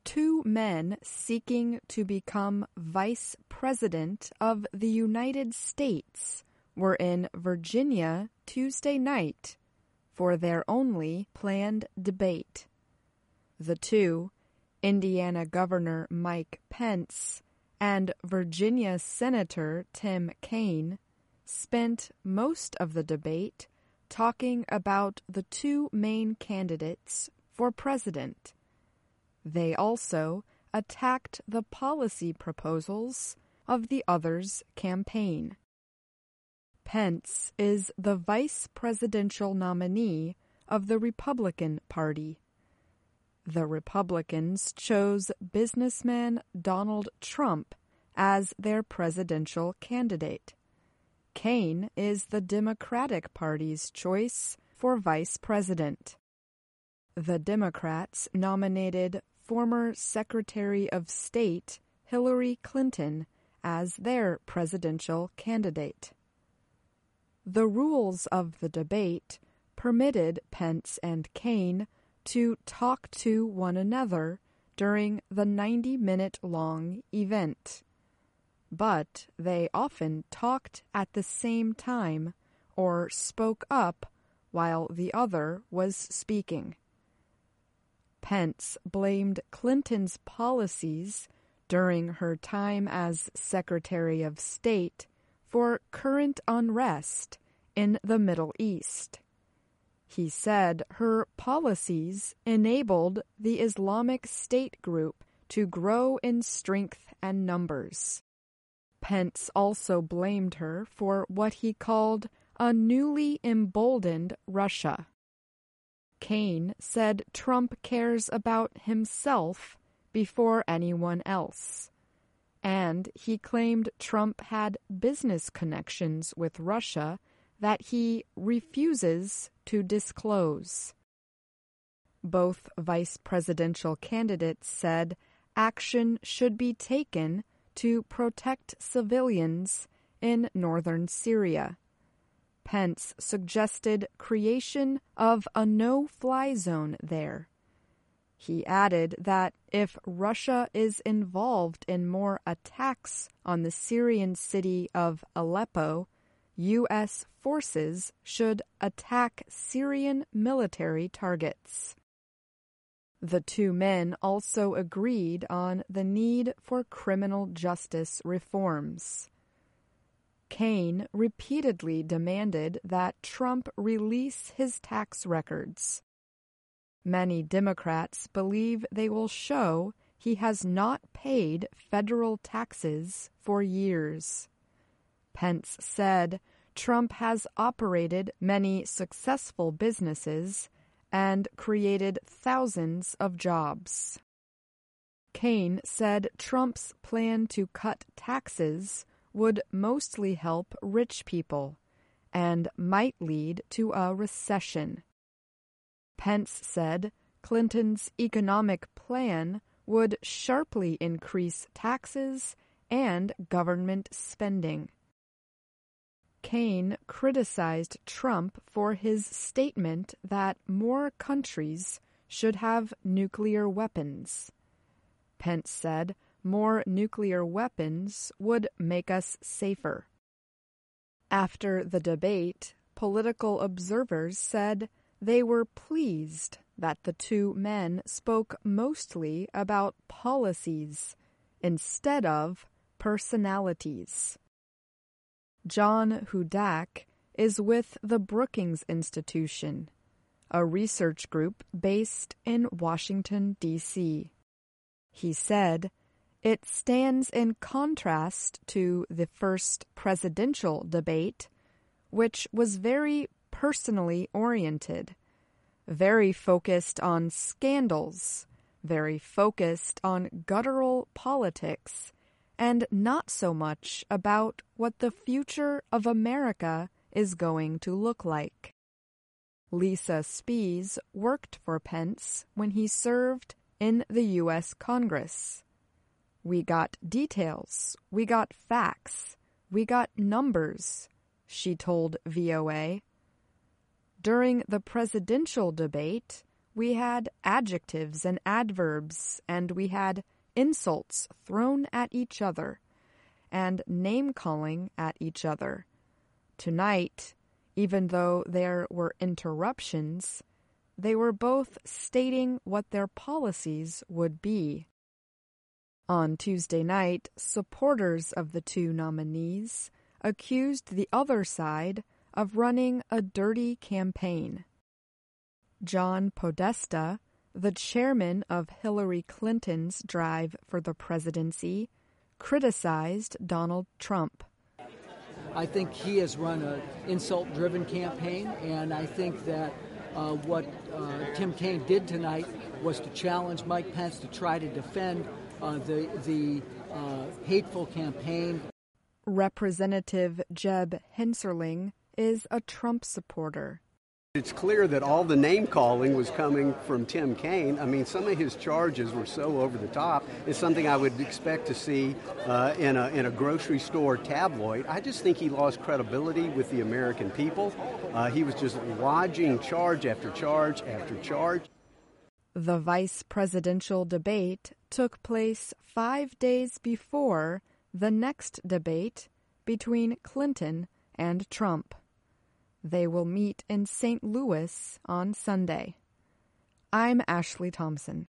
two men seeking to become Vice President of the United States were in Virginia Tuesday night for their only planned debate. The two, Indiana Governor Mike Pence and Virginia Senator Tim Kaine, spent most of the debate talking about the two main candidates for president. They also attacked the policy proposals of the other's campaign. Pence is the vice presidential nominee of the Republican Party. The Republicans chose businessman Donald Trump as their presidential candidate. Kaine is the Democratic Party's choice for vice president. The Democrats nominated former Secretary of State Hillary Clinton as their presidential candidate. The rules of the debate permitted Pence and Kaine to talk to one another during the 90-minute-long event. But they often talked at the same time or spoke up while the other was speaking. Pence blamed Clinton's policies during her time as Secretary of State for current unrest in the Middle East. He said her policies enabled the Islamic State group to grow in strength and numbers. Pence also blamed her for what he called a newly emboldened Russia. Kaine said Trump cares about himself before anyone else, and he claimed Trump had business connections with Russia that he refuses to disclose. Both vice presidential candidates said action should be taken to protect civilians in northern Syria. Pence suggested creation of a no-fly zone there. He added that if Russia is involved in more attacks on the Syrian city of Aleppo, U.S. forces should attack Syrian military targets. The two men also agreed on the need for criminal justice reforms. Kaine repeatedly demanded that Trump release his tax records. Many Democrats believe they will show he has not paid federal taxes for years. Pence said Trump has operated many successful businesses and created thousands of jobs. Kaine said Trump's plan to cut taxes would mostly help rich people and might lead to a recession. Pence said Clinton's economic plan would sharply increase taxes and government spending. Kaine criticized Trump for his statement that more countries should have nuclear weapons. Pence said more nuclear weapons would make us safer. After the debate, political observers said they were pleased that the two men spoke mostly about policies instead of personalities. John Hudak is with the Brookings Institution, a research group based in Washington, D.C. He said, "It stands in contrast to the first presidential debate, which was very personally oriented, very focused on scandals, very focused on guttural politics, and not so much about what the future of America is going to look like." Lisa Spies worked for Pence when he served in the U.S. Congress. "We got details, we got facts, we got numbers," she told VOA. During the presidential debate, we had adjectives and adverbs, and we had insults thrown at each other, and name-calling at each other. Tonight, even though there were interruptions, they were both stating what their policies would be. On Tuesday night, supporters of the two nominees accused the other side of running a dirty campaign. John Podesta, the chairman of Hillary Clinton's drive for the presidency, criticized Donald Trump. I think he has run an insult-driven campaign, and I think that what Tim Kaine did tonight was to challenge Mike Pence to try to defend the hateful campaign. Representative Jeb Hensarling is a Trump supporter. It's clear that all the name-calling was coming from Tim Kaine. I mean, some of his charges were so over the top. It's something I would expect to see in a grocery store tabloid. I just think he lost credibility with the American people. He was just lodging charge after charge after charge. The vice presidential debate took place 5 days before the next debate between Clinton and Trump. They will meet in St. Louis on Sunday. I'm Ashley Thompson.